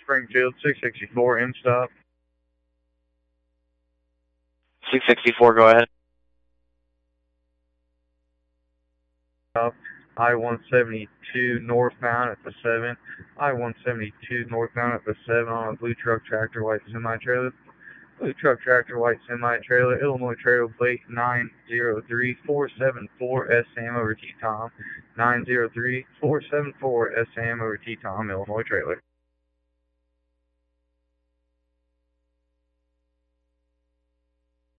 Springfield 664 in stop. 664, go ahead. I-172 northbound at the 7. I-172 northbound at the 7 on a blue truck tractor white semi-trailer. Blue truck tractor white semi-trailer, Illinois trailer plate 903474 SM over T-Tom. 903474 SM over T-Tom, Illinois trailer.